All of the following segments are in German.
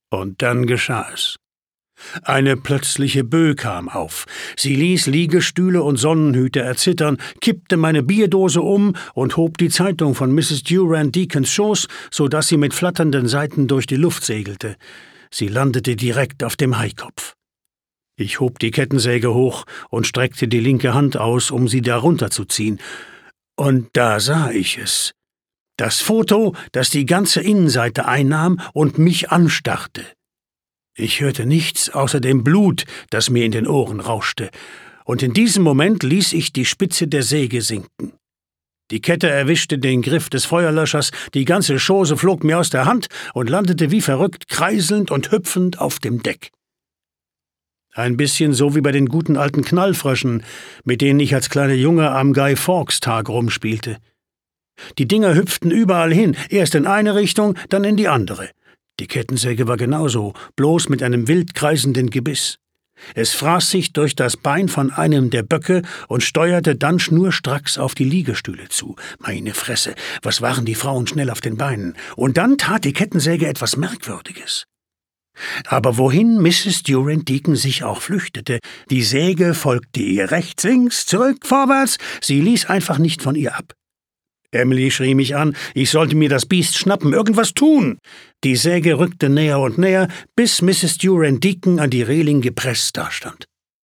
Und dann geschah es. Eine plötzliche Böe kam auf. Sie ließ Liegestühle und Sonnenhüte erzittern, kippte meine Bierdose um und hob die Zeitung von Mrs. Durand Deacons Schoß, so dass sie mit flatternden Seiten durch die Luft segelte. Sie landete direkt auf dem Haikopf. Ich hob die Kettensäge hoch und streckte die linke Hand aus, um sie darunter zu ziehen. Und da sah ich es. Das Foto, das die ganze Innenseite einnahm und mich anstarrte. Ich hörte nichts außer dem Blut, das mir in den Ohren rauschte, und in diesem Moment ließ ich die Spitze der Säge sinken. Die Kette erwischte den Griff des Feuerlöschers, die ganze Chose flog mir aus der Hand und landete wie verrückt, kreiselnd und hüpfend auf dem Deck. Ein bisschen so wie bei den guten alten Knallfröschen, mit denen ich als kleiner Junge am Guy-Fawkes-Tag rumspielte. Die Dinger hüpften überall hin, erst in eine Richtung, dann in die andere. Die Kettensäge war genauso, bloß mit einem wild kreisenden Gebiss. Es fraß sich durch das Bein von einem der Böcke und steuerte dann schnurstracks auf die Liegestühle zu. Meine Fresse, was waren die Frauen schnell auf den Beinen. Und dann tat die Kettensäge etwas Merkwürdiges. Aber wohin Mrs. Durand Deacon sich auch flüchtete, die Säge folgte ihr rechts, links, zurück, vorwärts, sie ließ einfach nicht von ihr ab. Emily schrie mich an, ich sollte mir das Biest schnappen, irgendwas tun. Die Säge rückte näher und näher, bis Mrs. Durand Deacon an die Reling gepresst dastand.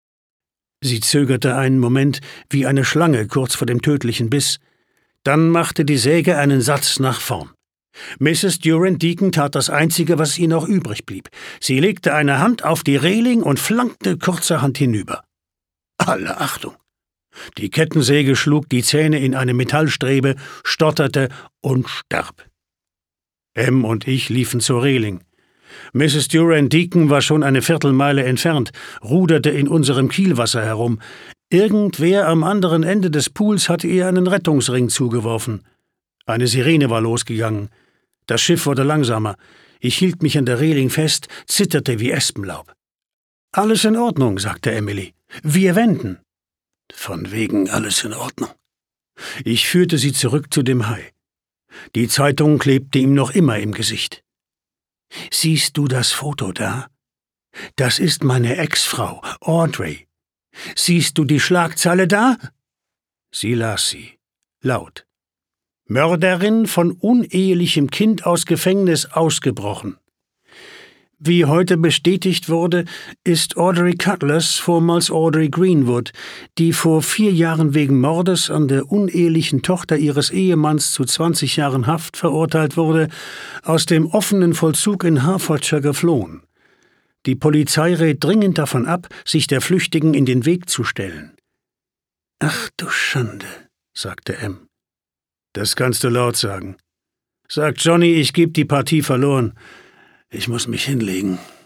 Sie zögerte einen Moment, wie eine Schlange kurz vor dem tödlichen Biss. Dann machte die Säge einen Satz nach vorn. Mrs. Durand Deacon tat das Einzige, was ihr noch übrig blieb. Sie legte eine Hand auf die Reling und flankte kurzerhand hinüber. Alle Achtung! Die Kettensäge schlug die Zähne in eine Metallstrebe, stotterte und starb. Em und ich liefen zur Reling. Mrs. Durand Deacon war schon eine Viertelmeile entfernt, ruderte in unserem Kielwasser herum. Irgendwer am anderen Ende des Pools hatte ihr einen Rettungsring zugeworfen. Eine Sirene war losgegangen. Das Schiff wurde langsamer. Ich hielt mich an der Reling fest, zitterte wie Espenlaub. »Alles in Ordnung«, sagte Emily. »Wir wenden.« Von wegen alles in Ordnung. Ich führte sie zurück zu dem Hai. Die Zeitung klebte ihm noch immer im Gesicht. »Siehst du das Foto da? Das ist meine Ex-Frau, Audrey. Siehst du die Schlagzeile da?« Sie las sie, laut. »Mörderin von unehelichem Kind aus Gefängnis ausgebrochen. Wie heute bestätigt wurde, ist Audrey Cutlass, vormals Audrey Greenwood, die vor 4 Jahren wegen Mordes an der unehelichen Tochter ihres Ehemanns zu 20 Jahren Haft verurteilt wurde, aus dem offenen Vollzug in Hertfordshire geflohen. Die Polizei rät dringend davon ab, sich der Flüchtigen in den Weg zu stellen.« »Ach du Schande«, sagte Em. »Das kannst du laut sagen. Sag Johnny, ich geb die Partie verloren. Ich muss mich hinlegen.«